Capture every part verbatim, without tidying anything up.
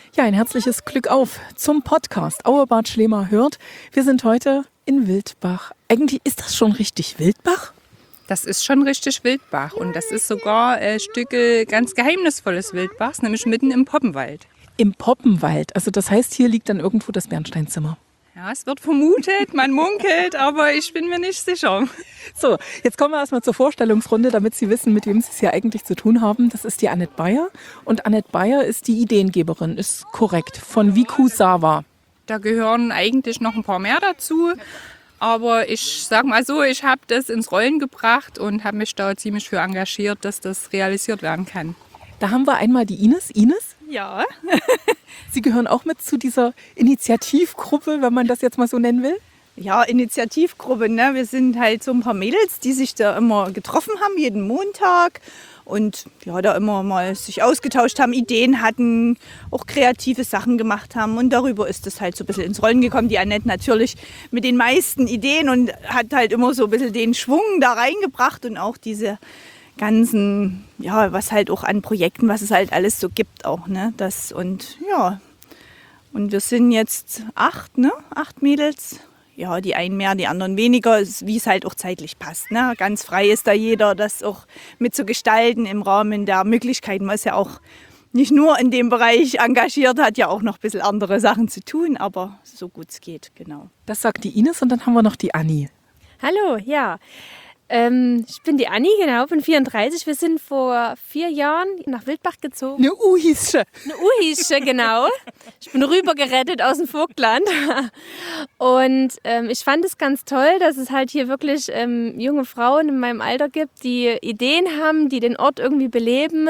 Ja, ein herzliches Glück auf zum Podcast Auebad Schlema hört. Wir sind heute in Wildbach. Eigentlich ist das schon richtig Wildbach? Das ist schon richtig Wildbach und das ist sogar ein Stück ganz geheimnisvolles Wildbachs, nämlich mitten im Poppenwald. Im Poppenwald, also das heißt, hier liegt dann irgendwo das Bernsteinzimmer. Ja, es wird vermutet, man munkelt, aber ich bin mir nicht sicher. So, jetzt kommen wir erstmal zur Vorstellungsrunde, damit Sie wissen, mit wem Sie es hier eigentlich zu tun haben. Das ist die Annette Bayer und Annette Bayer ist die Ideengeberin, ist korrekt, von Vikusawa. Da gehören eigentlich noch ein paar mehr dazu, aber ich sag mal so, ich habe das ins Rollen gebracht und habe mich da ziemlich für engagiert, dass das realisiert werden kann. Da haben wir einmal die Ines. Ines? Ja. Sie gehören auch mit zu dieser Initiativgruppe, wenn man das jetzt mal so nennen will? Ja, Initiativgruppe, ne? Wir sind halt so ein paar Mädels, die sich da immer getroffen haben, jeden Montag. Und ja, da immer mal sich ausgetauscht haben, Ideen hatten, auch kreative Sachen gemacht haben. Und darüber ist es halt so ein bisschen ins Rollen gekommen. Die Annette natürlich mit den meisten Ideen und hat halt immer so ein bisschen den Schwung da reingebracht und auch diese ganzen, ja, was halt auch an Projekten, was es halt alles so gibt auch, ne? Das und ja, und wir sind jetzt acht, ne? Acht Mädels. Ja, die einen mehr, die anderen weniger, wie es halt auch zeitlich passt, ne? Ganz frei ist da jeder, das auch mit zu gestalten im Rahmen der Möglichkeiten. Man ist ja auch nicht nur in dem Bereich engagiert, hat ja auch noch ein bisschen andere Sachen zu tun, aber so gut es geht, genau. Das sagt die Ines und dann haben wir noch die Anni. Hallo, ja. Ähm, ich bin die Anni, genau, bin vierunddreißig. Wir sind vor vier Jahren nach Wildbach gezogen. Eine Uhische. Eine Uhische, genau. Ich bin rübergerettet aus dem Vogtland. Und ähm, ich fand es ganz toll, dass es halt hier wirklich ähm, junge Frauen in meinem Alter gibt, die Ideen haben, die den Ort irgendwie beleben.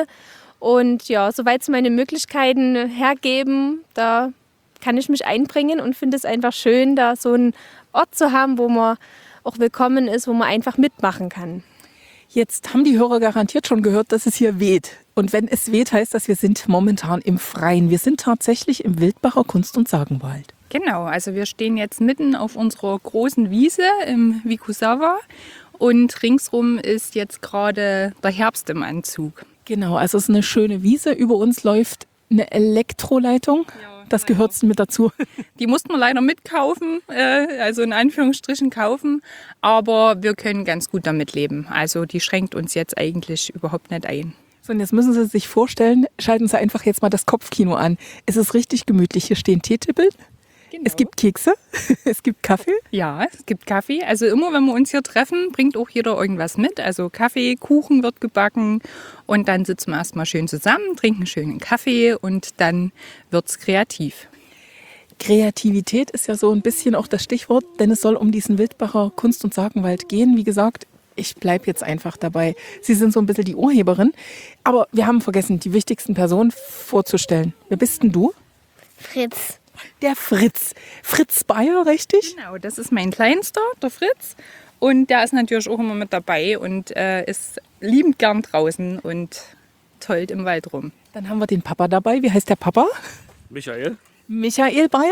Und ja, soweit es meine Möglichkeiten hergeben, da kann ich mich einbringen und finde es einfach schön, da so einen Ort zu haben, wo man auch willkommen ist, wo man einfach mitmachen kann. Jetzt haben die Hörer garantiert schon gehört, dass es hier weht. Und wenn es weht, heißt das, wir sind momentan im Freien. Wir sind tatsächlich im Wildbacher Kunst- und Sagenwald. Genau, also wir stehen jetzt mitten auf unserer großen Wiese im Vikusawa und ringsrum ist jetzt gerade der Herbst im Anzug. Genau, also es ist eine schöne Wiese. Über uns läuft eine Elektroleitung. Ja. Das gehört mit dazu. Die mussten wir leider mitkaufen, äh, also in Anführungsstrichen kaufen, aber wir können ganz gut damit leben. Also die schränkt uns jetzt eigentlich überhaupt nicht ein. So, und jetzt müssen Sie sich vorstellen, schalten Sie einfach jetzt mal das Kopfkino an. Es ist richtig gemütlich. Hier stehen Teetippeln. Genau. Es gibt Kekse, es gibt Kaffee. Ja, es gibt Kaffee. Also immer, wenn wir uns hier treffen, bringt auch jeder irgendwas mit. Also Kaffee, Kuchen wird gebacken und dann sitzen wir erstmal schön zusammen, trinken schönen Kaffee und dann wird's kreativ. Kreativität ist ja so ein bisschen auch das Stichwort, denn es soll um diesen Wildbacher Kunst- und Sagenwald gehen. Wie gesagt, ich bleibe jetzt einfach dabei. Sie sind so ein bisschen die Urheberin. Aber wir haben vergessen, die wichtigsten Personen vorzustellen. Wer bist denn du? Fritz. Der Fritz. Fritz Bayer, richtig? Genau, das ist mein Kleinster, der Fritz. Und der ist natürlich auch immer mit dabei und äh, ist liebend gern draußen und tollt im Wald rum. Dann haben wir den Papa dabei. Wie heißt der Papa? Michael. Michael Bayer.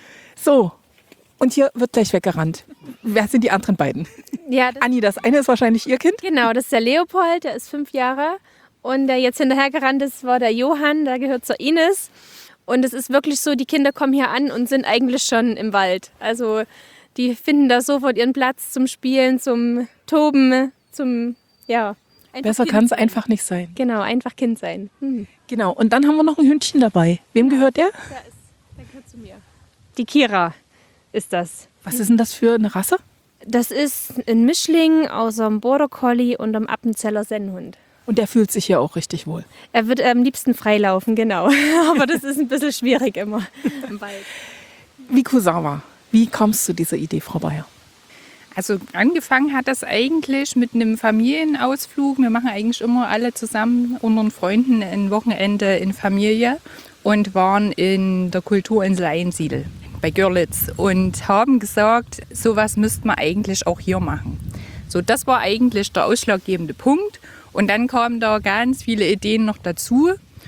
So, und hier wird gleich weggerannt. Wer sind die anderen beiden? Ja, das Anni, das eine ist wahrscheinlich Ihr Kind? Genau, das ist der Leopold, der ist fünf Jahre. Und der jetzt hinterhergerannt ist, war der Johann, der gehört zur Ines. Und es ist wirklich so, die Kinder kommen hier an und sind eigentlich schon im Wald. Also die finden da sofort ihren Platz zum Spielen, zum Toben, zum, ja. Besser kann es einfach nicht sein. Genau, einfach Kind sein. Hm. Genau, und dann haben wir noch ein Hündchen dabei. Wem gehört der? Der, ist, der gehört zu mir. Die Kira ist das. Was ist denn das für eine Rasse? Das ist ein Mischling aus einem Border Collie und einem Appenzeller Sennhund. Und der fühlt sich hier auch richtig wohl. Er wird am liebsten freilaufen, genau. Aber das ist ein bisschen schwierig immer im Wald. Vikusawa, wie kommst du zu dieser Idee, Frau Bayer? Also angefangen hat das eigentlich mit einem Familienausflug. Wir machen eigentlich immer alle zusammen unter den Freunden ein Wochenende in Familie und waren in der Kulturinsel Einsiedel bei Görlitz und haben gesagt, sowas müsste man eigentlich auch hier machen. So, das war eigentlich der ausschlaggebende Punkt. Und dann kamen da ganz viele Ideen noch dazu.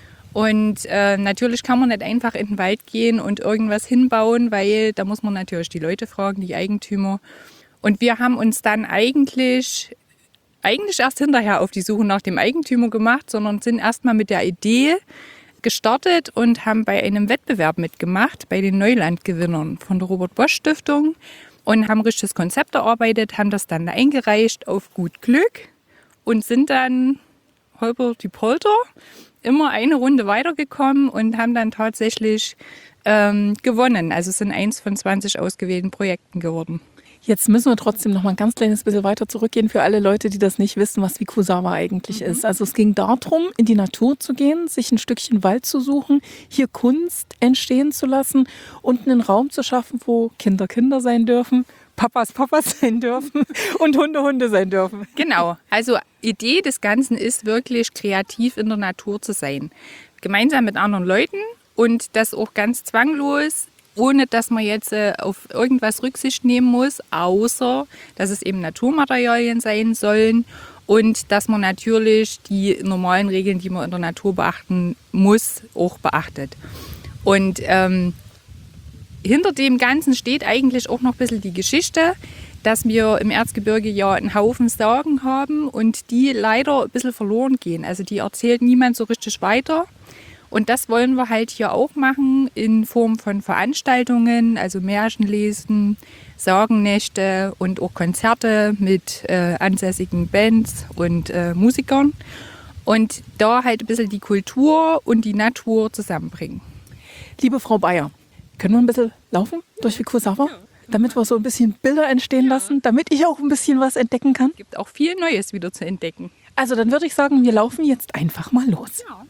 Und äh, natürlich kann man nicht einfach in den Wald gehen und irgendwas hinbauen, weil da muss man natürlich die Leute fragen, die Eigentümer. Und wir haben uns dann eigentlich, eigentlich erst hinterher auf die Suche nach dem Eigentümer gemacht, sondern sind erstmal mit der Idee gestartet und haben bei einem Wettbewerb mitgemacht, bei den Neulandgewinnern von der Robert-Bosch-Stiftung und haben richtig das Konzept erarbeitet, haben das dann eingereicht auf gut Glück und sind dann holper die Polter immer eine Runde weitergekommen und haben dann tatsächlich ähm, gewonnen. Also es sind eins von zwanzig ausgewählten Projekten geworden. Jetzt müssen wir trotzdem noch mal ein ganz kleines bisschen weiter zurückgehen für alle Leute, die das nicht wissen, was Wikusawa eigentlich mhm. ist. Also es ging darum, in die Natur zu gehen, sich ein Stückchen Wald zu suchen, hier Kunst entstehen zu lassen und einen Raum zu schaffen, wo Kinder Kinder sein dürfen, Papas Papas sein dürfen und Hunde Hunde sein dürfen. Genau, also Idee des Ganzen ist wirklich kreativ in der Natur zu sein. Gemeinsam mit anderen Leuten und das auch ganz zwanglos, ohne dass man jetzt äh, auf irgendwas Rücksicht nehmen muss, außer dass es eben Naturmaterialien sein sollen und dass man natürlich die normalen Regeln, die man in der Natur beachten muss, auch beachtet. Und ähm, hinter dem Ganzen steht eigentlich auch noch ein bisschen die Geschichte, dass wir im Erzgebirge ja einen Haufen Sagen haben und die leider ein bisschen verloren gehen. Also die erzählt niemand so richtig weiter. Und das wollen wir halt hier auch machen in Form von Veranstaltungen, also Märchenlesen, Sagennächte und auch Konzerte mit äh, ansässigen Bands und äh, Musikern. Und da halt ein bisschen die Kultur und die Natur zusammenbringen. Liebe Frau Bayer, können wir ein bisschen laufen durch Wikusawa, damit wir so ein bisschen Bilder entstehen lassen, damit ich auch ein bisschen was entdecken kann? Es gibt auch viel Neues wieder zu entdecken. Also dann würde ich sagen, wir laufen jetzt einfach mal los. Ja.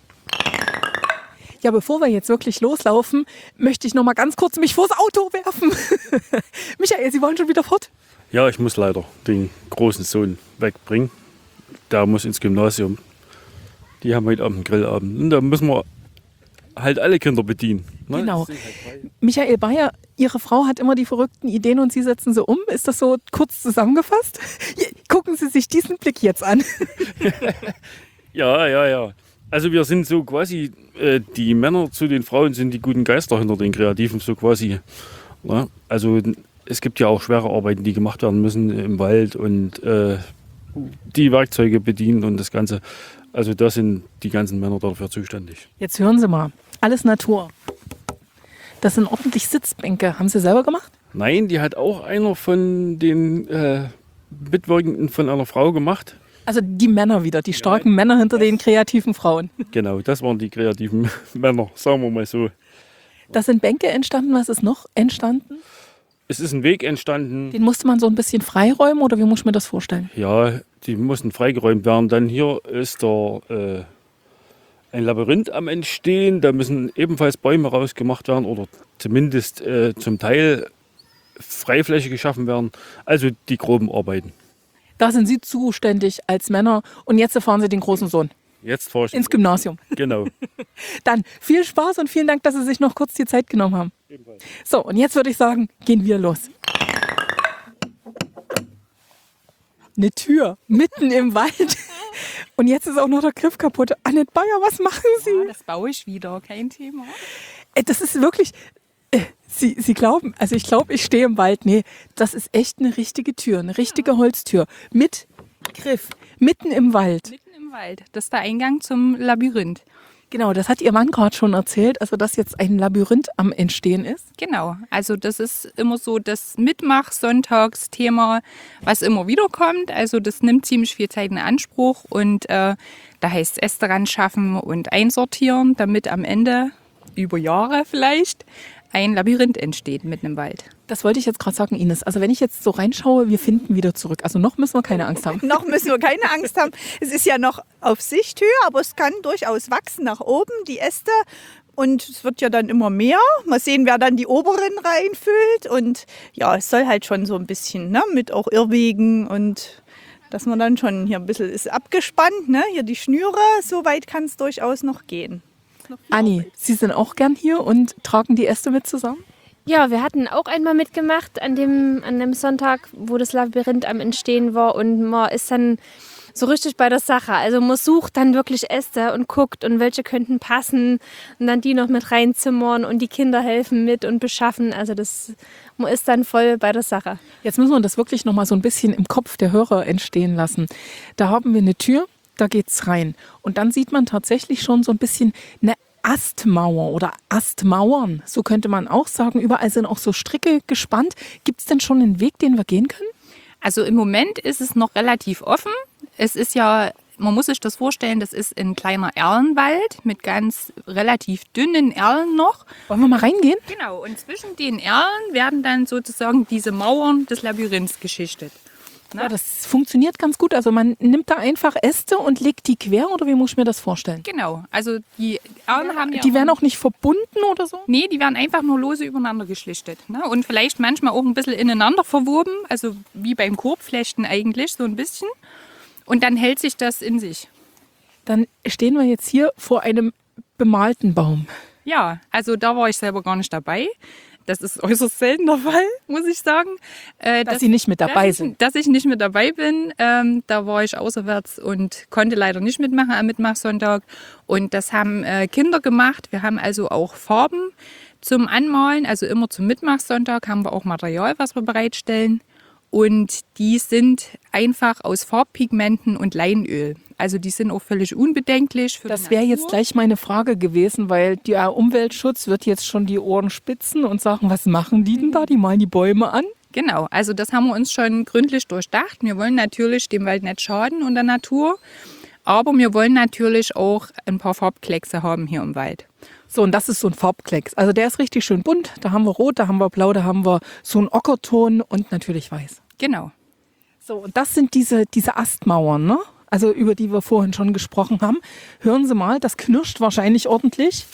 Ja, bevor wir jetzt wirklich loslaufen, möchte ich noch mal ganz kurz mich vors Auto werfen. Michael, Sie wollen schon wieder fort? Ja, ich muss leider den großen Sohn wegbringen. Der muss ins Gymnasium. Die haben heute Abend einen Grillabend. Und da müssen wir halt alle Kinder bedienen. Ne? Genau. Michael Bayer, Ihre Frau hat immer die verrückten Ideen und Sie setzen sie um. Ist das so kurz zusammengefasst? Gucken Sie sich diesen Blick jetzt an. Ja, ja, ja. Also wir sind so quasi, äh, die Männer zu den Frauen sind die guten Geister hinter den Kreativen, so quasi. Ne? Also es gibt ja auch schwere Arbeiten, die gemacht werden müssen im Wald und äh, die Werkzeuge bedienen und das Ganze. Also da sind die ganzen Männer dafür zuständig. Jetzt hören Sie mal, alles Natur. Das sind ordentlich Sitzbänke. Haben Sie selber gemacht? Nein, die hat auch einer von den äh, Mitwirkenden von einer Frau gemacht. Also die Männer wieder, die starken ja, Männer hinter den kreativen Frauen. Genau, das waren die kreativen Männer, sagen wir mal so. Das sind Bänke entstanden, was ist noch entstanden? Es ist ein Weg entstanden. Den musste man so ein bisschen freiräumen oder wie muss ich mir das vorstellen? Ja, die mussten freigeräumt werden. Dann hier ist der, äh, ein Labyrinth am Entstehen, da müssen ebenfalls Bäume rausgemacht werden oder zumindest äh, zum Teil Freifläche geschaffen werden. Also die groben Arbeiten. Da sind Sie zuständig als Männer und jetzt fahren Sie den großen Sohn jetzt fahre ich ins Gymnasium. Genau. Dann viel Spaß und vielen Dank, dass Sie sich noch kurz die Zeit genommen haben. Ebenfalls. So, und jetzt würde ich sagen, gehen wir los. Eine Tür mitten im Wald. Und jetzt ist auch noch der Griff kaputt. Annette Bayer, was machen Sie? Ja, das baue ich wieder, kein Thema. Das ist wirklich... Sie, Sie glauben, also ich glaube, ich stehe im Wald. Nee, das ist echt eine richtige Tür, eine richtige Holztür. Mit Griff, mitten im Wald. Mitten im Wald. Das ist der Eingang zum Labyrinth. Genau, das hat Ihr Mann gerade schon erzählt, also dass jetzt ein Labyrinth am Entstehen ist. Genau, also das ist immer so das Mitmach-Sonntagsthema, was immer wieder kommt. Also das nimmt ziemlich viel Zeit in Anspruch und äh, da heißt es Äste ran schaffen und einsortieren, damit am Ende, über Jahre vielleicht, ein Labyrinth entsteht mitten im Wald. Das wollte ich jetzt gerade sagen, Ines. Also wenn ich jetzt so reinschaue, wir finden wieder zurück. Also noch müssen wir keine Angst haben. Noch müssen wir keine Angst haben. Es ist ja noch auf Sichthöhe, aber es kann durchaus wachsen nach oben, die Äste. Und es wird ja dann immer mehr. Mal sehen, wer dann die oberen reinfüllt. Und ja, es soll halt schon so ein bisschen, ne, mit auch Irrwegen und dass man dann schon hier ein bisschen ist abgespannt. Ne? Hier die Schnüre, so weit kann es durchaus noch gehen. Anni, Sie sind auch gern hier und tragen die Äste mit zusammen? Ja, wir hatten auch einmal mitgemacht an dem, an dem Sonntag, wo das Labyrinth am Entstehen war und man ist dann so richtig bei der Sache. Also man sucht dann wirklich Äste und guckt und welche könnten passen und dann die noch mit reinzimmern und die Kinder helfen mit und beschaffen. Also das, man ist dann voll bei der Sache. Jetzt müssen wir das wirklich noch mal so ein bisschen im Kopf der Hörer entstehen lassen. Da haben wir eine Tür. Da geht's rein. Und dann sieht man tatsächlich schon so ein bisschen eine Astmauer oder Astmauern, so könnte man auch sagen. Überall sind auch so Stricke gespannt. Gibt es denn schon einen Weg, den wir gehen können? Also im Moment ist es noch relativ offen. Es ist ja, man muss sich das vorstellen, das ist ein kleiner Erlenwald mit ganz relativ dünnen Erlen noch. Wollen wir mal reingehen? Genau, und zwischen den Erlen werden dann sozusagen diese Mauern des Labyrinths geschichtet. Ja, das funktioniert ganz gut. Also man nimmt da einfach Äste und legt die quer, oder wie muss ich mir das vorstellen? Genau, also die Erlen haben ja Die werden auch nicht verbunden oder so? Nee, die werden einfach nur lose übereinander geschlichtet. Ne? Und vielleicht manchmal auch ein bisschen ineinander verwoben, also wie beim Korbflechten eigentlich, so ein bisschen. Und dann hält sich das in sich. Dann stehen wir jetzt hier vor einem bemalten Baum. Ja, also da war ich selber gar nicht dabei. Das ist äußerst selten der Fall, muss ich sagen. Äh, Dass Sie nicht mit dabei dass sind. Ich, dass ich nicht mit dabei bin. Ähm, da war ich außerwärts und konnte leider nicht mitmachen am Mitmachsonntag. Und das haben äh, Kinder gemacht. Wir haben also auch Farben zum Anmalen. Also immer zum Mitmachsonntag haben wir auch Material, was wir bereitstellen. Und die sind einfach aus Farbpigmenten und Leinöl. Also die sind auch völlig unbedenklich für die Das wäre jetzt Natur. gleich meine Frage gewesen, weil der Umweltschutz wird jetzt schon die Ohren spitzen und sagen, was machen die denn da? Die malen die Bäume an. Genau, also das haben wir uns schon gründlich durchdacht. Wir wollen natürlich dem Wald nicht schaden und der Natur, aber wir wollen natürlich auch ein paar Farbkleckse haben hier im Wald. So, und das ist so ein Farbklecks. Also der ist richtig schön bunt. Da haben wir rot, da haben wir blau, da haben wir so einen Ockerton und natürlich weiß. Genau. So, und das sind diese, diese Astmauern, ne? Also über die wir vorhin schon gesprochen haben. Hören Sie mal, das knirscht wahrscheinlich ordentlich.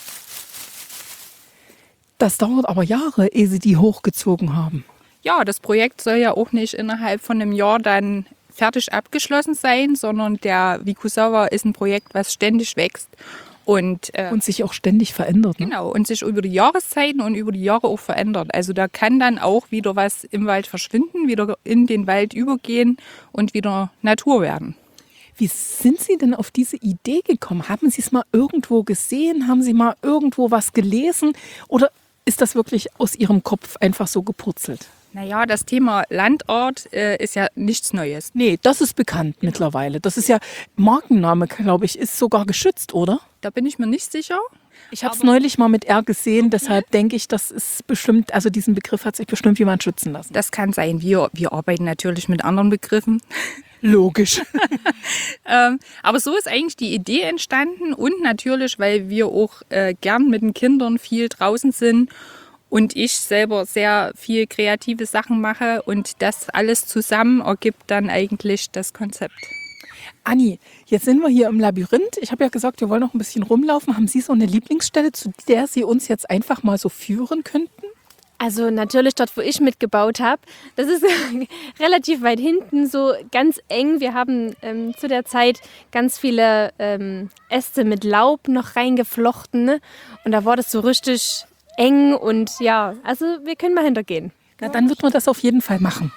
Das dauert aber Jahre, ehe Sie die hochgezogen haben. Ja, das Projekt soll ja auch nicht innerhalb von einem Jahr dann fertig abgeschlossen sein, sondern der Wikusawa ist ein Projekt, was ständig wächst. Und, äh, Und sich auch ständig verändert. Ne? genau, und sich über die Jahreszeiten und über die Jahre auch verändert. Also da kann dann auch wieder was im Wald verschwinden, wieder in den Wald übergehen und wieder Natur werden. Wie sind Sie denn auf diese Idee gekommen? Haben Sie es mal irgendwo gesehen? Haben Sie mal irgendwo was gelesen? Oder ist das wirklich aus Ihrem Kopf einfach so gepurzelt? Naja, das Thema Landart äh, ist ja nichts Neues. Nee, das ist bekannt mittlerweile. Das ist ja, Markenname, glaube ich, ist sogar geschützt, oder? Da bin ich mir nicht sicher. Ich habe es neulich mal mit R gesehen, deshalb denke ich, das ist bestimmt, also diesen Begriff hat sich bestimmt jemand schützen lassen. Das kann sein. Wir, wir arbeiten natürlich mit anderen Begriffen. Logisch. ähm, aber so ist eigentlich die Idee entstanden und natürlich, weil wir auch äh, gern mit den Kindern viel draußen sind und ich selber sehr viel kreative Sachen mache und das alles zusammen ergibt dann eigentlich das Konzept. Anni, jetzt sind wir hier im Labyrinth. Ich habe ja gesagt, wir wollen noch ein bisschen rumlaufen. Haben Sie so eine Lieblingsstelle, zu der Sie uns jetzt einfach mal so führen könnten? Also natürlich dort, wo ich mitgebaut habe. Das ist relativ weit hinten, so ganz eng. Wir haben ähm, zu der Zeit ganz viele ähm, Äste mit Laub noch reingeflochten. Ne? Und da war das so richtig eng und ja, also wir können mal hintergehen. Na, dann wird man das auf jeden Fall machen.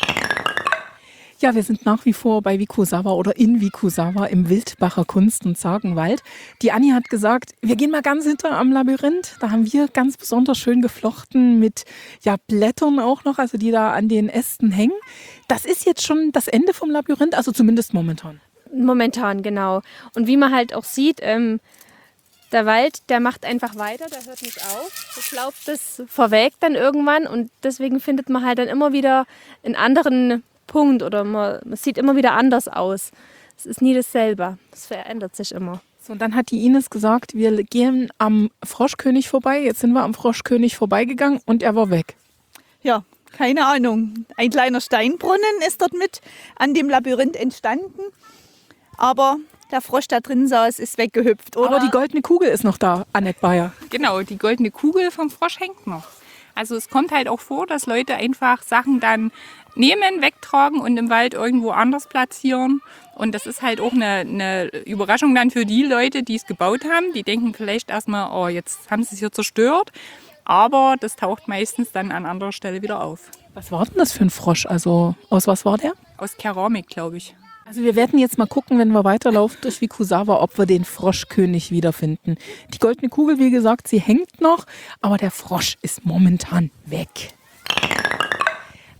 Ja, wir sind nach wie vor bei Wikusawa oder in Wikusawa im Wildbacher Kunst- und Sagenwald. Die Anni hat gesagt, wir gehen mal ganz hinter am Labyrinth. Da haben wir ganz besonders schön geflochten mit ja, Blättern auch noch, also die da an den Ästen hängen. Das ist jetzt schon das Ende vom Labyrinth, also zumindest momentan. Momentan, genau. Und wie man halt auch sieht, ähm, der Wald, der macht einfach weiter, der hört nicht auf. Das Laub, das verwelkt dann irgendwann und deswegen findet man halt dann immer wieder einen anderen Punkt oder man, man sieht immer wieder anders aus. Es ist nie dasselbe, es verändert sich immer. So, und dann hat die Ines gesagt, wir gehen am Froschkönig vorbei. Jetzt sind wir am Froschkönig vorbeigegangen und er war weg. Ja, keine Ahnung. Ein kleiner Steinbrunnen ist dort mit an dem Labyrinth entstanden. Aber der Frosch da drin saß, ist weggehüpft, oder? Aber die goldene Kugel ist noch da, Annette Bayer. Genau, die goldene Kugel vom Frosch hängt noch. Also es kommt halt auch vor, dass Leute einfach Sachen dann nehmen, wegtragen und im Wald irgendwo anders platzieren. Und das ist halt auch eine, eine Überraschung dann für die Leute, die es gebaut haben. Die denken vielleicht erstmal, oh, jetzt haben sie es hier zerstört. Aber das taucht meistens dann an anderer Stelle wieder auf. Was war denn das für ein Frosch? Also aus was war der? Aus Keramik, glaube ich. Also wir werden jetzt mal gucken, wenn wir weiterlaufen durch Wikusawa, ob wir den Froschkönig wiederfinden. Die goldene Kugel, wie gesagt, sie hängt noch, aber der Frosch ist momentan weg.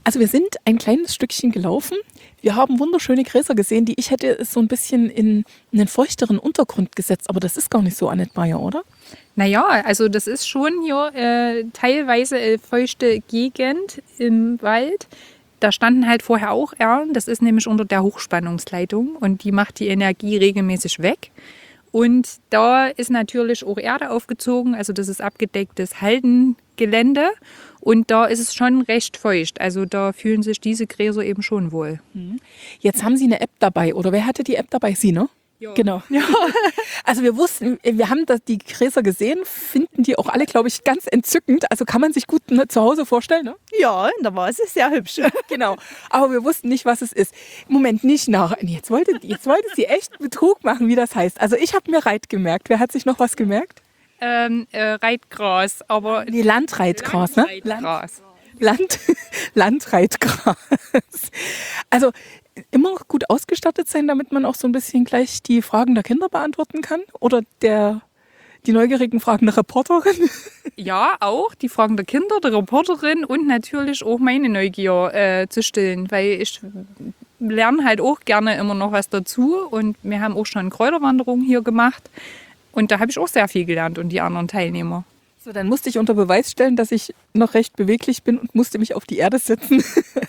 Also wir sind ein kleines Stückchen gelaufen. Wir haben wunderschöne Gräser gesehen, die ich hätte so ein bisschen in einen feuchteren Untergrund gesetzt. Aber das ist gar nicht so, Annette Meyer, oder? Naja, also das ist schon hier äh, teilweise äh, feuchte Gegend im Wald. Da standen halt vorher auch Erlen. Das ist nämlich unter der Hochspannungsleitung und die macht die Energie regelmäßig weg. Und da ist natürlich auch Erde aufgezogen, also das ist abgedecktes Haldengelände und da ist es schon recht feucht. Also da fühlen sich diese Gräser eben schon wohl. Jetzt haben Sie eine App dabei, oder wer hatte die App dabei? Sie, ne? Ja. Genau. Ja. Also wir wussten, wir haben das, die Gräser gesehen, finden die auch alle, glaube ich, ganz entzückend. Also kann man sich gut ne, zu Hause vorstellen, ne? Ja, da war es sehr hübsch. Genau. Aber wir wussten nicht, was es ist. Moment, nicht nach. Jetzt wollte, jetzt wollte sie echt Betrug machen, wie das heißt. Also ich habe mir Reit gemerkt. Wer hat sich noch was gemerkt? Ähm, äh, Reitgras, aber Nee, Landreitgras, ne? Landreitgras. Land, Landreitgras. Also immer gut ausgestattet sein, damit man auch so ein bisschen gleich die Fragen der Kinder beantworten kann? Oder der, die neugierigen Fragen der Reporterin? Ja, auch die Fragen der Kinder, der Reporterin und natürlich auch meine Neugier äh, zu stillen, weil ich lerne halt auch gerne immer noch was dazu und wir haben auch schon Kräuterwanderungen hier gemacht und da habe ich auch sehr viel gelernt und die anderen Teilnehmer. So, dann musste ich unter Beweis stellen, dass ich noch recht beweglich bin und musste mich auf die Erde setzen.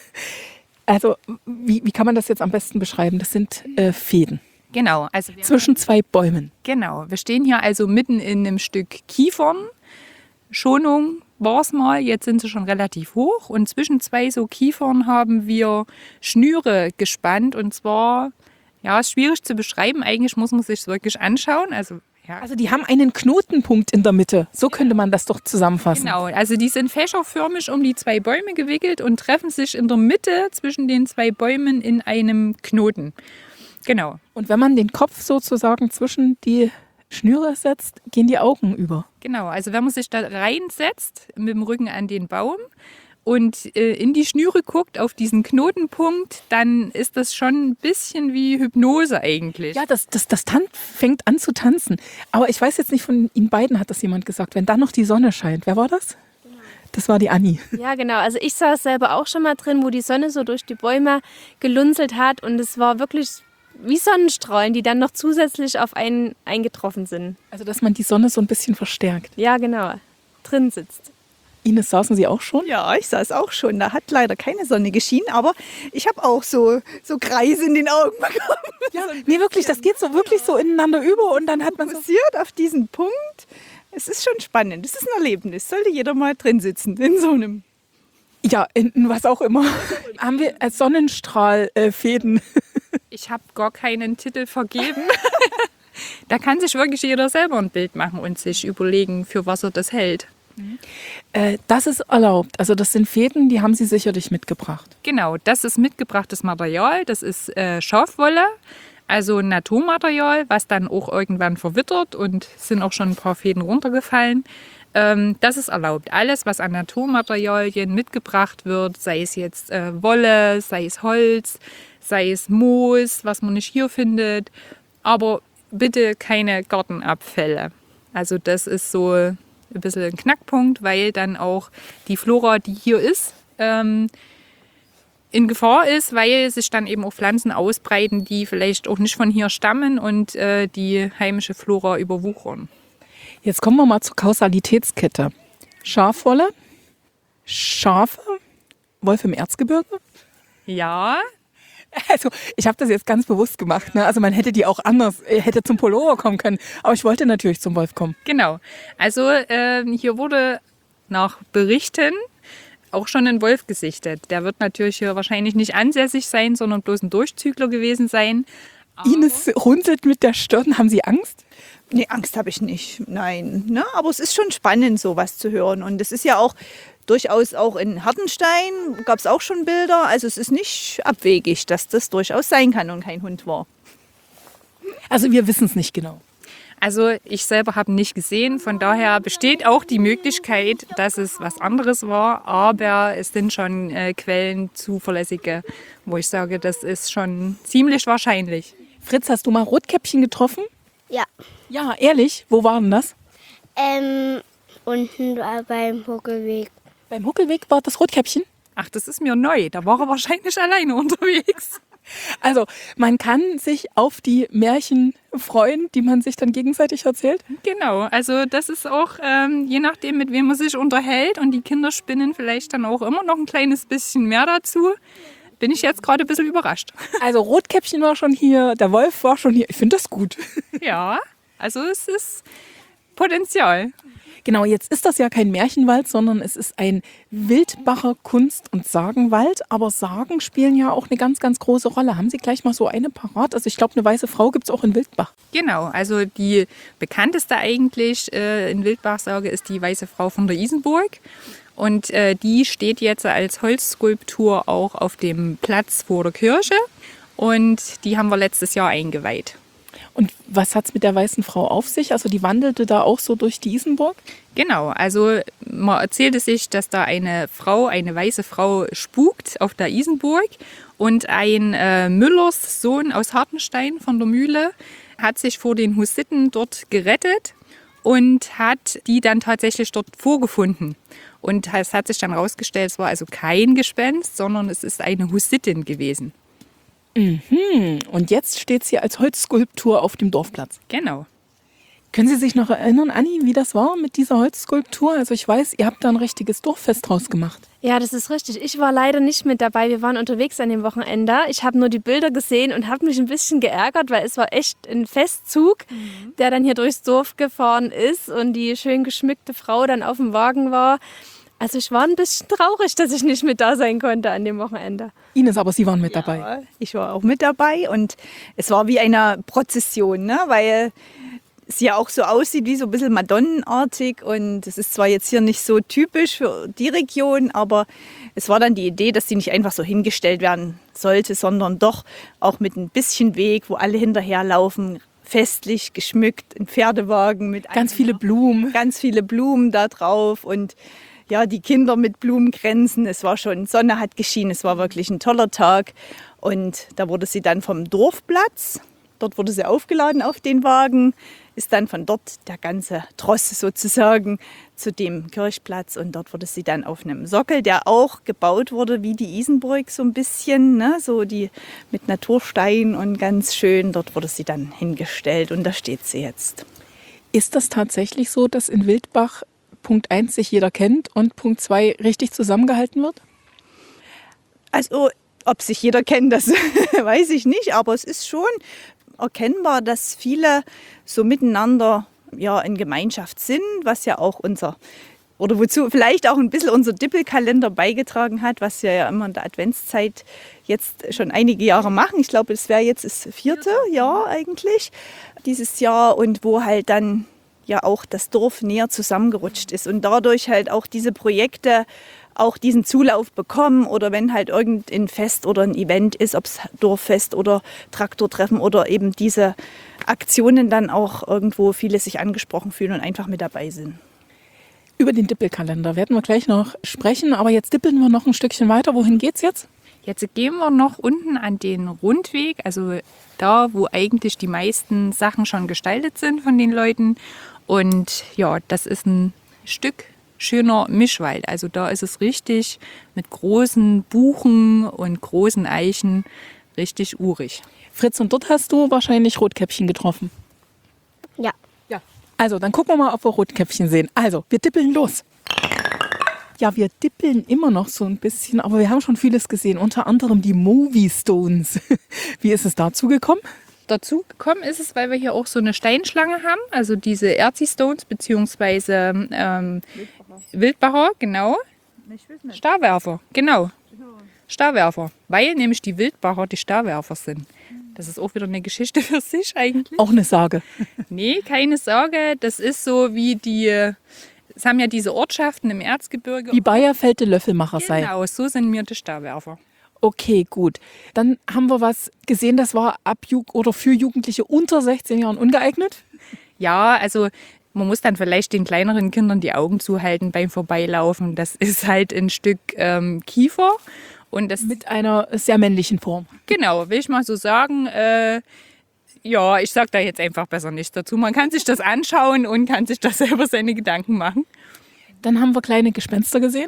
Also, wie, wie kann man das jetzt am besten beschreiben? Das sind äh, Fäden Genau, also wir, zwischen zwei Bäumen. genau, wir stehen hier also mitten in einem Stück Kiefern. Schonung war es mal, jetzt sind sie schon relativ hoch und zwischen zwei so Kiefern haben wir Schnüre gespannt und zwar, ja, ist schwierig zu beschreiben, eigentlich muss man sich es wirklich anschauen, also ja. Also die haben einen Knotenpunkt in der Mitte. So könnte man das doch zusammenfassen. Genau, also die sind fächerförmig um die zwei Bäume gewickelt und treffen sich in der Mitte zwischen den zwei Bäumen in einem Knoten. Genau. Und wenn man den Kopf sozusagen zwischen die Schnüre setzt, gehen die Augen über. Genau, also wenn man sich da reinsetzt mit dem Rücken an den Baum und äh, in die Schnüre guckt, auf diesen Knotenpunkt, dann ist das schon ein bisschen wie Hypnose eigentlich. Ja, das, das, das Tan fängt an zu tanzen. Aber ich weiß jetzt nicht, von Ihnen beiden hat das jemand gesagt, wenn dann noch die Sonne scheint. Wer war das? Das war die Anni. Ja, genau. Also ich saß selber auch schon mal drin, wo die Sonne so durch die Bäume gelunzelt hat und es war wirklich wie Sonnenstrahlen, die dann noch zusätzlich auf einen eingetroffen sind. Also, dass man die Sonne so ein bisschen verstärkt. Ja, genau. Drin sitzt. Ines, saßen Sie auch schon? Ja, ich saß auch schon. Da hat leider keine Sonne geschienen, aber ich habe auch so, so Kreise in den Augen bekommen. Ja, nee, wirklich, das geht so wirklich so ineinander über und dann hat man so... Fokussiert auf diesen Punkt. Es ist schon spannend. Es ist ein Erlebnis. Sollte jeder mal drin sitzen in so einem. Ja, in, in was auch immer. Haben wir als Sonnenstrahlfäden. Ich habe gar keinen Titel vergeben. Da kann sich wirklich jeder selber ein Bild machen und sich überlegen, für was er das hält. Äh, das ist erlaubt. Also das sind Fäden, die haben Sie sicherlich mitgebracht. Genau, das ist mitgebrachtes Material. Das ist äh, Schafwolle, also ein Naturmaterial, was dann auch irgendwann verwittert und sind auch schon ein paar Fäden runtergefallen. Ähm, das ist erlaubt. Alles, was an Naturmaterialien mitgebracht wird, sei es jetzt äh, Wolle, sei es Holz, sei es Moos, was man nicht hier findet, aber bitte keine Gartenabfälle. Also das ist so ein bisschen ein Knackpunkt, weil dann auch die Flora, die hier ist, ähm, in Gefahr ist, weil sich dann eben auch Pflanzen ausbreiten, die vielleicht auch nicht von hier stammen und äh, die heimische Flora überwuchern. Jetzt kommen wir mal zur Kausalitätskette. Schafwolle, Schafe, Wolf im Erzgebirge. Ja, Also ich habe das jetzt ganz bewusst gemacht. Ne? Also man hätte die auch anders, äh, hätte zum Pullover kommen können. Aber ich wollte natürlich zum Wolf kommen. genau. Also äh, hier wurde nach Berichten auch schon ein Wolf gesichtet. Der wird natürlich hier wahrscheinlich nicht ansässig sein, sondern bloß ein Durchzügler gewesen sein. Ines runzelt mit der Stirn. Haben Sie Angst? Nee, Angst habe ich nicht. Nein. Ne? Aber es ist schon spannend, sowas zu hören. Und es ist ja auch durchaus auch in Hartenstein, gab es auch schon Bilder. Also es ist nicht abwegig, dass das durchaus sein kann und kein Hund war. Also wir wissen es nicht genau. Also ich selber habe ihn nicht gesehen, von daher besteht auch die Möglichkeit, dass es was anderes war, aber es sind schon äh, Quellen zuverlässige, wo ich sage, das ist schon ziemlich wahrscheinlich. Fritz, hast du mal Rotkäppchen getroffen? Ja. Ja, ehrlich? Wo war denn das? Ähm, unten war beim Huckelweg. Beim Huckelweg war das Rotkäppchen? Ach, das ist mir neu. Da war er wahrscheinlich alleine unterwegs. Also man kann sich auf die Märchen freuen, die man sich dann gegenseitig erzählt. Genau, also das ist auch ähm, je nachdem, mit wem man sich unterhält und die Kinder spinnen vielleicht dann auch immer noch ein kleines bisschen mehr dazu. Bin ich jetzt gerade ein bisschen überrascht. Also Rotkäppchen war schon hier, der Wolf war schon hier. Ich finde das gut. Ja, also es ist Potenzial. Genau, jetzt ist das ja kein Märchenwald, sondern es ist ein Wildbacher Kunst- und Sagenwald. Aber Sagen spielen ja auch eine ganz, ganz große Rolle. Haben Sie gleich mal so eine parat? Also ich glaube, eine weiße Frau gibt es auch in Wildbach. Genau, also die bekannteste eigentlich äh, in Wildbach-Sage ist die Weiße Frau von der Isenburg. Und äh, die steht jetzt als Holzskulptur auch auf dem Platz vor der Kirche. Und die haben wir letztes Jahr eingeweiht. Und was hat es mit der weißen Frau auf sich? Also die wandelte da auch so durch die Isenburg? Genau, also man erzählte sich, dass da eine Frau, eine weiße Frau spukt auf der Isenburg und ein äh, Müllers Sohn aus Hartenstein von der Mühle hat sich vor den Hussiten dort gerettet und hat die dann tatsächlich dort vorgefunden. Und es hat sich dann herausgestellt, es war also kein Gespenst, sondern es ist eine Hussitin gewesen. Mhm. Und jetzt steht sie als Holzskulptur auf dem Dorfplatz. Genau. Können Sie sich noch erinnern, Anni, wie das war mit dieser Holzskulptur? Also ich weiß, ihr habt da ein richtiges Dorffest draus gemacht. Ja, das ist richtig. Ich war leider nicht mit dabei. Wir waren unterwegs an dem Wochenende. Ich habe nur die Bilder gesehen und habe mich ein bisschen geärgert, weil es war echt ein Festzug, mhm. der dann hier durchs Dorf gefahren ist und die schön geschmückte Frau dann auf dem Wagen war. Also ich war ein bisschen traurig, dass ich nicht mit da sein konnte an dem Wochenende. Ines, aber Sie waren mit Ja, dabei. ich war auch mit dabei und es war wie eine Prozession, ne? Weil es ja auch so aussieht wie so ein bisschen madonnenartig und es ist zwar jetzt hier nicht so typisch für die Region, aber es war dann die Idee, dass sie nicht einfach so hingestellt werden sollte, sondern doch auch mit ein bisschen Weg, wo alle hinterherlaufen, festlich geschmückt, ein Pferdewagen mit Ganz viele Blumen. ganz viele Blumen da drauf und ja, die Kinder mit Blumenkränzen. Es war schon, Sonne hat geschienen, es war wirklich ein toller Tag. Und da wurde sie dann vom Dorfplatz, dort wurde sie aufgeladen auf den Wagen, ist dann von dort der ganze Tross sozusagen zu dem Kirchplatz. Und dort wurde sie dann auf einem Sockel, der auch gebaut wurde wie die Isenburg so ein bisschen, ne? So die mit Naturstein und ganz schön. Dort wurde sie dann hingestellt und da steht sie jetzt. Ist das tatsächlich so, dass in Wildbach Punkt eins sich jeder kennt und Punkt zwei richtig zusammengehalten wird? Also, ob sich jeder kennt, das weiß ich nicht, aber es ist schon erkennbar, dass viele so miteinander ja, in Gemeinschaft sind, was ja auch unser, oder wozu vielleicht auch ein bisschen unser Dippelkalender beigetragen hat, was wir ja immer in der Adventszeit jetzt schon einige Jahre machen. Ich glaube, es wäre jetzt das vierte Jahr eigentlich dieses Jahr und wo halt dann ja auch das Dorf näher zusammengerutscht ist und dadurch halt auch diese Projekte auch diesen Zulauf bekommen oder wenn halt irgendein Fest oder ein Event ist, ob es Dorffest oder Traktortreffen oder eben diese Aktionen dann auch irgendwo viele sich angesprochen fühlen und einfach mit dabei sind. Über den Dippelkalender werden wir gleich noch sprechen, aber jetzt dippeln wir noch ein Stückchen weiter. Wohin geht's jetzt? Jetzt gehen wir noch unten an den Rundweg, also da, wo eigentlich die meisten Sachen schon gestaltet sind von den Leuten. Und ja, das ist ein Stück schöner Mischwald. Also da ist es richtig mit großen Buchen und großen Eichen richtig urig. Fritz, und dort hast du wahrscheinlich Rotkäppchen getroffen. Ja. Ja. Also, dann gucken wir mal, ob wir Rotkäppchen sehen. Also, wir dippeln los. Ja, wir dippeln immer noch so ein bisschen, aber wir haben schon vieles gesehen, unter anderem die Movie Stones. Wie ist es dazu gekommen? Dazu gekommen ist es, weil wir hier auch so eine Steinschlange haben, also diese Erzi-Stones beziehungsweise ähm, Wildbacher, genau. Starwerfer, genau. Starwerfer, weil nämlich die Wildbacher die Starwerfer sind. Das ist auch wieder eine Geschichte für sich eigentlich. Auch eine Sage. Nee, keine Sorge, das ist so wie die, es haben ja diese Ortschaften im Erzgebirge. Wie Bayerfeld der Löffelmacher sei. Genau, so sind wir die Starwerfer. Okay, gut. Dann haben wir was gesehen, das war ab Jug- oder für Jugendliche unter sechzehn Jahren ungeeignet. Ja, also man muss dann vielleicht den kleineren Kindern die Augen zuhalten beim Vorbeilaufen. Das ist halt ein Stück ähm, Kiefer. Und das Mit einer sehr männlichen Form. Genau, will ich mal so sagen. Äh, ja, ich sage da jetzt einfach besser nichts dazu. Man kann sich das anschauen und kann sich da selber seine Gedanken machen. Dann haben wir kleine Gespenster gesehen.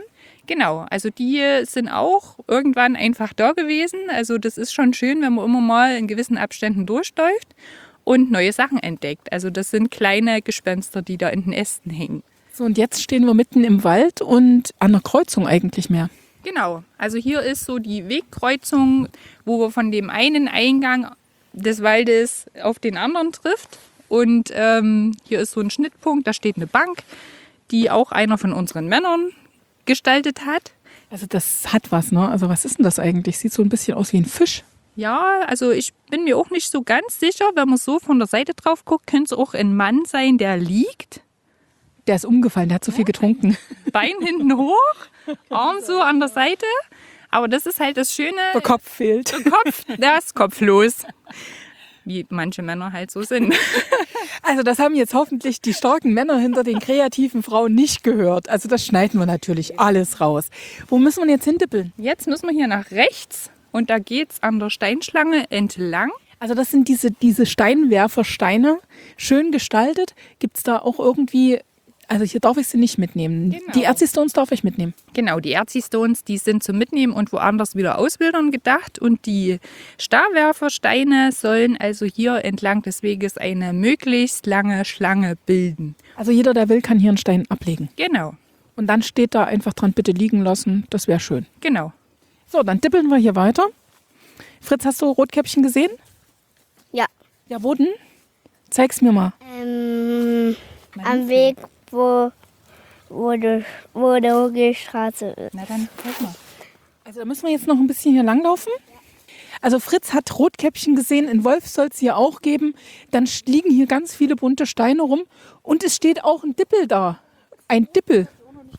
Genau, also die sind auch irgendwann einfach da gewesen. Also das ist schon schön, wenn man immer mal in gewissen Abständen durchläuft und neue Sachen entdeckt. Also das sind kleine Gespenster, die da in den Ästen hängen. So, und jetzt stehen wir mitten im Wald und an der Kreuzung eigentlich mehr. Genau, also hier ist so die Wegkreuzung, wo wir von dem einen Eingang des Waldes auf den anderen trifft. Und ähm, hier ist so ein Schnittpunkt, da steht eine Bank, die auch einer von unseren Männern gestaltet hat. Also das hat was, ne? Also was ist denn das eigentlich? Sieht so ein bisschen aus wie ein Fisch. Ja, also ich bin mir auch nicht so ganz sicher, wenn man so von der Seite drauf guckt, könnte es auch ein Mann sein, der liegt, Der ist umgefallen, der hat so viel getrunken. Bein hinten hoch, Arm so an der Seite. Aber das ist halt das Schöne. Der Kopf fehlt. Der Kopf, der ist kopflos. Wie manche Männer halt so sind. Also das haben jetzt hoffentlich die starken Männer hinter den kreativen Frauen nicht gehört. Also das schneiden wir natürlich alles raus. Wo müssen wir jetzt hintippeln? Jetzt müssen wir hier nach rechts und da geht es an der Steinschlange entlang. Also das sind diese, diese Steinwerfersteine, schön gestaltet. Gibt es da auch irgendwie, also hier darf ich sie nicht mitnehmen. Genau. Die Erzi-Stones darf ich mitnehmen. Genau, die Erzi-Stones, die sind zum Mitnehmen und woanders wieder auswildern gedacht. Und die Starwerfersteine sollen also hier entlang des Weges eine möglichst lange Schlange bilden. Also jeder, der will, kann hier einen Stein ablegen. Genau, Und dann steht da einfach dran, bitte liegen lassen. Das wäre schön. genau. So, dann tippeln wir hier weiter. Fritz, hast du Rotkäppchen gesehen? Ja. Ja, wo denn? Zeig's mir mal. Ähm, am Weg, wo, wo, die, wo die Hogelstraße ist. Na dann, guck mal. Also da müssen wir jetzt noch ein bisschen hier langlaufen. Also Fritz hat Rotkäppchen gesehen, in Wolf soll es hier auch geben. Dann liegen hier ganz viele bunte Steine rum und es steht auch ein Dippel da. Ein Dippel.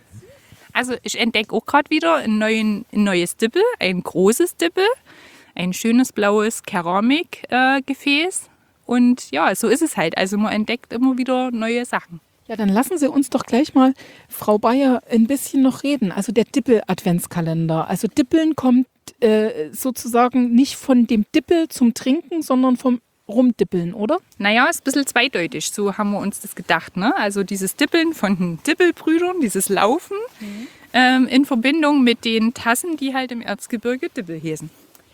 Also ich entdecke auch gerade wieder ein, neuen, ein neues Dippel, ein großes Dippel, ein schönes blaues Keramikgefäß. Äh, und ja, so ist es halt. Also man entdeckt immer wieder neue Sachen. Ja, dann lassen Sie uns doch gleich mal, Frau Bayer, ein bisschen noch reden. Also der Dippel-Adventskalender. Also Dippeln kommt äh, sozusagen nicht von dem Dippel zum Trinken, sondern vom Rumdippeln, oder? Naja, ist ein bisschen zweideutig, so haben wir uns das gedacht. Ne? Also dieses Dippeln von den Dippelbrüdern, dieses Laufen mhm. ähm, in Verbindung mit den Tassen, die halt im Erzgebirge Dippel hießen.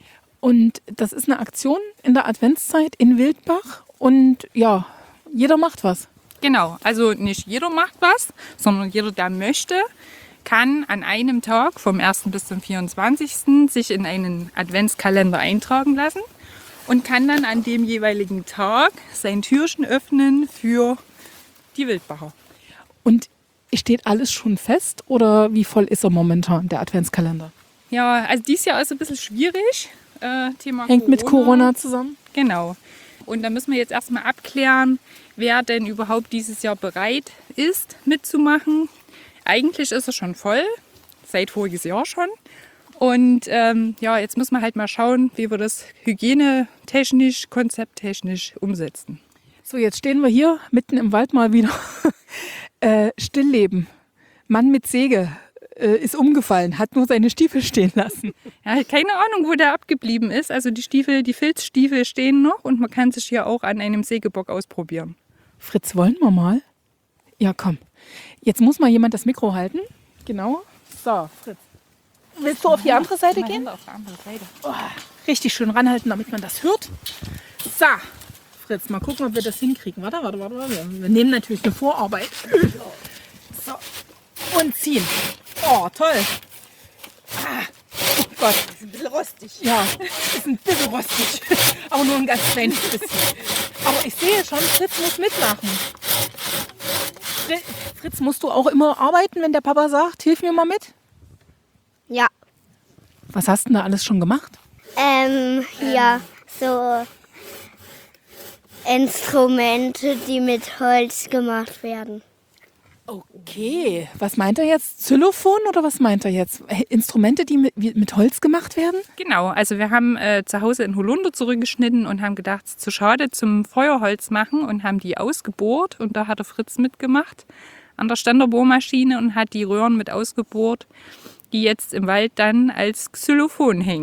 Und das ist eine Aktion in der Adventszeit in Wildbach und ja, jeder macht was. Genau, also nicht jeder macht was, sondern jeder, der möchte, kann an einem Tag vom ersten bis zum vierundzwanzigsten sich in einen Adventskalender eintragen lassen und kann dann an dem jeweiligen Tag sein Türchen öffnen für die Wildbacher. Und steht alles schon fest oder wie voll ist er momentan, der Adventskalender? Ja, also dieses Jahr ist ein bisschen schwierig. Äh, Thema Hängt Corona. mit Corona zusammen? Genau. Und da müssen wir jetzt erstmal abklären, wer denn überhaupt dieses Jahr bereit ist, mitzumachen. Eigentlich ist er schon voll, seit voriges Jahr schon. Und ähm, ja, jetzt müssen wir halt mal schauen, wie wir das hygienetechnisch, konzepttechnisch umsetzen. So, jetzt stehen wir hier mitten im Wald mal wieder. äh, Stillleben. Mann mit Säge äh, ist umgefallen, hat nur seine Stiefel stehen lassen. Ja, keine Ahnung, wo der abgeblieben ist. Also die Stiefel, die Filzstiefel stehen noch und man kann sich hier auch an einem Sägebock ausprobieren. Fritz, wollen wir mal? Ja, komm. Jetzt muss mal jemand das Mikro halten. Genau. So, Fritz. Willst du auf die andere Seite Mal gehen? Hände auf der anderen Seite. Oh, richtig schön ranhalten, damit man das hört. So, Fritz, mal gucken, ob wir das hinkriegen. Warte, warte, warte. warte. Wir nehmen natürlich eine Vorarbeit. So, und ziehen. Oh, toll. Ah, oh Gott. Ist ein bisschen rostig. Ja, ist ein bisschen rostig. Aber nur ein ganz kleines bisschen. Aber ich sehe schon, Fritz muss mitmachen. Fri- Fritz, musst du auch immer arbeiten, wenn der Papa sagt, hilf mir mal mit? Ja. Was hast du denn da alles schon gemacht? Ähm, ja, so Instrumente, die mit Holz gemacht werden. Okay, was meint er jetzt? Xylophon oder was meint er jetzt? Instrumente, die mit, wie- mit Holz gemacht werden? Genau, also wir haben äh, zu Hause in Holunder zurückgeschnitten und haben gedacht, es ist zu schade zum Feuerholz machen und haben die ausgebohrt. Und da hat der Fritz mitgemacht an der Ständerbohrmaschine und hat die Röhren mit ausgebohrt, die jetzt im Wald dann als Xylophon hängen.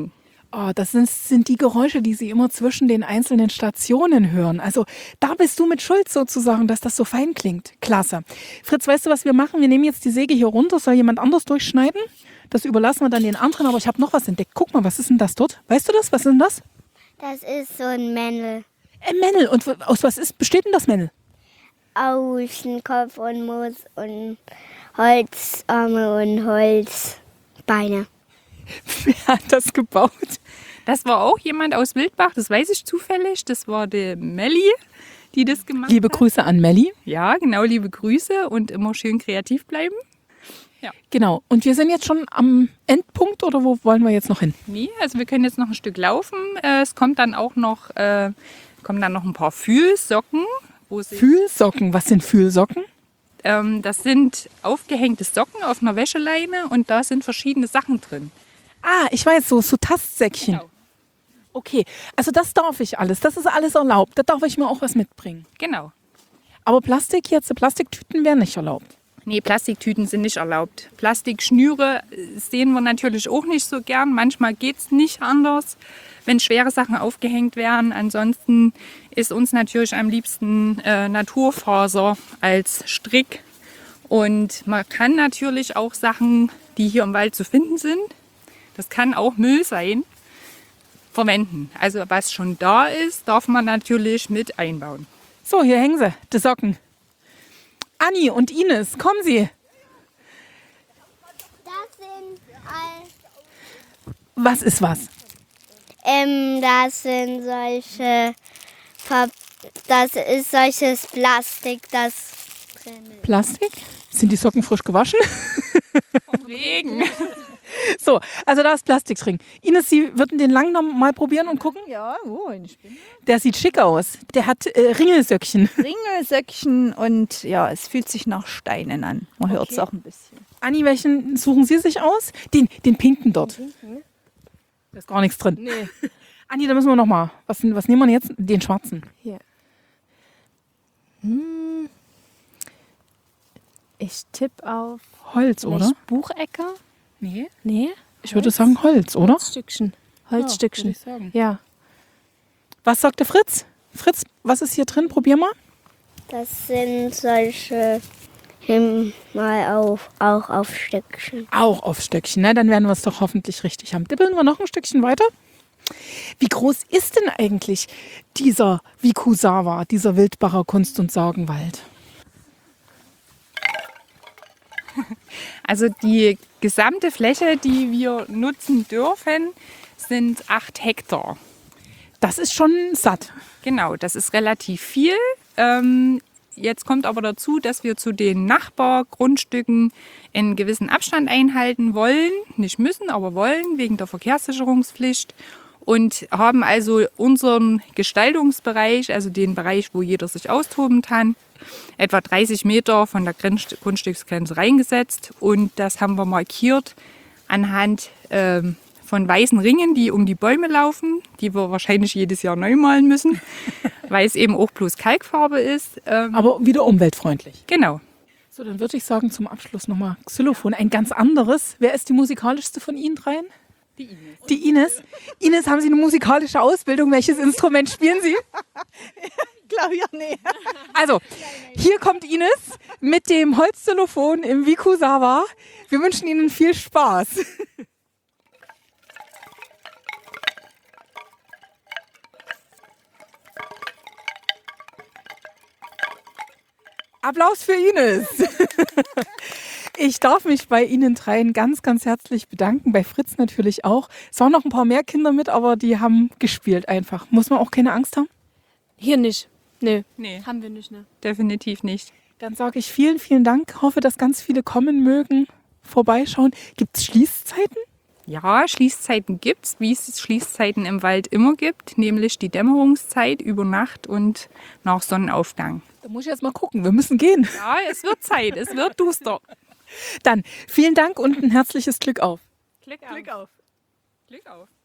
Oh, das sind, sind die Geräusche, die Sie immer zwischen den einzelnen Stationen hören. Also da bist du mit Schuld sozusagen, dass das so fein klingt. Klasse. Fritz, weißt du, was wir machen? Wir nehmen jetzt die Säge hier runter. Soll jemand anders durchschneiden? Das überlassen wir dann den anderen. Aber ich habe noch was entdeckt. Guck mal, was ist denn das dort? Weißt du das? Was ist denn das? Das ist so ein Männel. Ein Männel. Und aus was ist, besteht denn das Männel? Außen, Kopf und Moos und Holzarme und Holzbeine. Wer hat das gebaut? Das war auch jemand aus Wildbach, das weiß ich zufällig. Das war die Melli, die das gemacht Liebe hat. Grüße an Melli. Ja, genau, liebe Grüße und immer schön kreativ bleiben. Genau. Und wir sind jetzt schon am Endpunkt oder wo wollen wir jetzt noch hin? Nee, also wir können jetzt noch ein Stück laufen. Äh, Es kommt dann auch noch, äh, kommen dann noch ein paar Fühlsocken. Wo sie, Fühlsocken. Was sind Fühlsocken? ähm, das sind aufgehängte Socken auf einer Wäscheleine und da sind verschiedene Sachen drin. Ah, ich weiß, so, so Tastsäckchen. Genau. Okay, also das darf ich alles. Das ist alles erlaubt. Da darf ich mir auch was mitbringen. Genau. Aber Plastik jetzt, Plastiktüten wären nicht erlaubt. Nee, Plastiktüten sind nicht erlaubt. Plastikschnüre sehen wir natürlich auch nicht so gern. Manchmal geht es nicht anders, wenn schwere Sachen aufgehängt werden. Ansonsten ist uns natürlich am liebsten äh, Naturfaser als Strick. Und man kann natürlich auch Sachen, die hier im Wald zu finden sind, das kann auch Müll sein, verwenden. Also was schon da ist, darf man natürlich mit einbauen. So, hier hängen sie, die Socken. Anni und Ines, kommen Sie. Das sind all, Was ist was? ähm, das sind solche, Ver das ist solches Plastik, das drin ist. Plastik? Sind die Socken frisch gewaschen? Regen. So, also da ist Plastik drin. Ines, Sie würden den lang noch mal probieren und gucken? Ja, oh, eine Spinne. Der sieht schick aus. Der hat äh, Ringelsöckchen. Ringelsöckchen und ja, es fühlt sich nach Steinen an. Man hört es auch ein bisschen. Anni, welchen suchen Sie sich aus? Den, den pinken dort. Da ist gar nichts drin. Nee. Anni, da müssen wir noch mal. Was, was nehmen wir jetzt? Den schwarzen. Ich tippe auf Holz, oder? vielleicht Buchecker. Nee. Nee? Ich würde sagen Holz, oder? Holzstückchen. Holzstückchen. Ja, würde ich sagen. Ja. Was sagt der Fritz? Fritz, was ist hier drin? Probier mal. Das sind solche Himmel auf, auch auf Stückchen. Auch auf Stöckchen. Na, dann werden wir es doch hoffentlich richtig haben. Dippeln wir noch ein Stückchen weiter. Wie groß ist denn eigentlich dieser Vikusawa, dieser Wildbacher Kunst- und Sagenwald? Also die gesamte Fläche, die wir nutzen dürfen, sind acht Hektar. Das ist schon satt. Genau, das ist relativ viel. Ähm, jetzt kommt aber dazu, dass wir zu den Nachbargrundstücken einen gewissen Abstand einhalten wollen. Nicht müssen, aber wollen, wegen der Verkehrssicherungspflicht. Und haben also unseren Gestaltungsbereich, also den Bereich, wo jeder sich austoben kann, etwa dreißig Meter von der Grenz- Grundstücksgrenze reingesetzt. Und das haben wir markiert anhand ähm, von weißen Ringen, die um die Bäume laufen, die wir wahrscheinlich jedes Jahr neu malen müssen, weil es eben auch bloß Kalkfarbe ist. Ähm, Aber wieder umweltfreundlich. genau. So, dann würde ich sagen, zum Abschluss nochmal Xylophon. Ein ganz anderes. Wer ist die musikalischste von Ihnen dreien? Die Ines. Die Ines. Ines, haben Sie eine musikalische Ausbildung? Welches Instrument spielen Sie? Glaube ja, nee. Also, hier kommt Ines mit dem Holzxylophon im Vikusawa. Wir wünschen Ihnen viel Spaß. Applaus für Ines. Ich darf mich bei Ihnen dreien ganz, ganz herzlich bedanken. Bei Fritz natürlich auch. Es waren noch ein paar mehr Kinder mit, aber die haben gespielt einfach. Muss man auch keine Angst haben? Hier nicht. Nee. Nee, Haben wir nicht, ne? definitiv nicht. Dann sage ich vielen, vielen Dank. Hoffe, dass ganz viele kommen mögen, vorbeischauen. Gibt es Schließzeiten? Ja, Schließzeiten gibt es, wie es Schließzeiten im Wald immer gibt, nämlich die Dämmerungszeit über Nacht und nach Sonnenaufgang. Da muss ich jetzt mal gucken. Wir müssen gehen. Ja, es wird Zeit, es wird duster. Dann vielen Dank und ein herzliches Glück auf. Glück auf. Glück auf. Glück auf.